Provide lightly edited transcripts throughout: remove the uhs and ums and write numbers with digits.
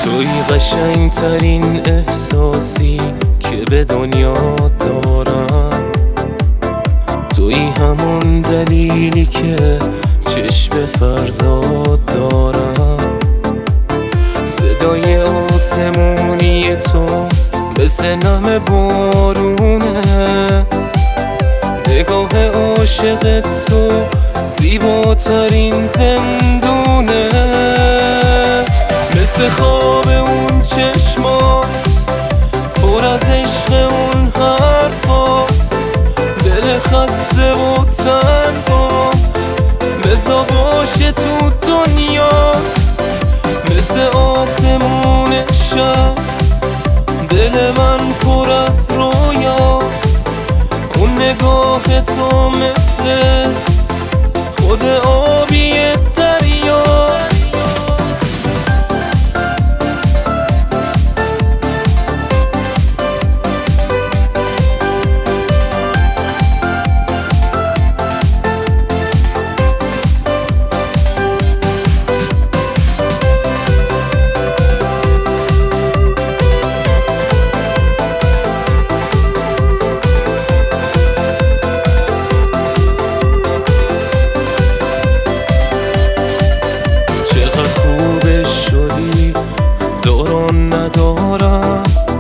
توی قشنگترین احساسی که به دنیا دارم، توی همون دلیلی که چشم فردا دارم. صدای آسمونی تو مثل نم بارونه، نگاه عاشق تو زیباترین زندونه. مثل خواب اون چشمات پر از عشق اون حرفات، دل خسته و تنها بزا باشه تو دنیات. مثل آسمون شب دل من پر از رویاست، اون نگاه تو مثل خود آبی دریاست. ندارم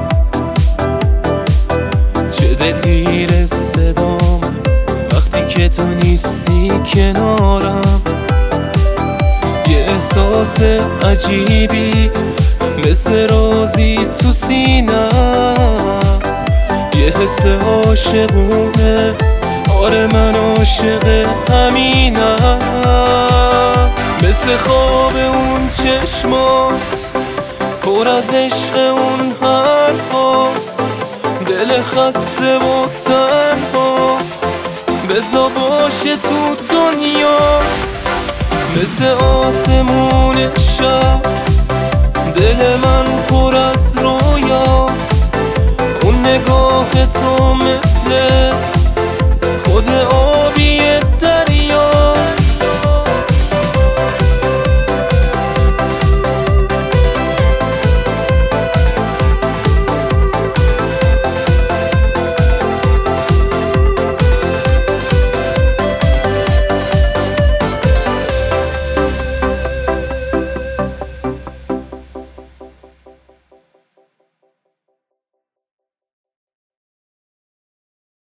چه دلگیر صدام وقتی که تو نیستی کنارم. یه احساس عجیبی مثل رازی تو سینم، یه حس عاشقونه، آره من عاشق همینم. مثل خواب اون چشمات پر از عشق اون حرفات، دل خسته و تنها بزا باشه تو دنیات. مثل آسمون شب دل من پر از رویاست، اون نگاه تو مثل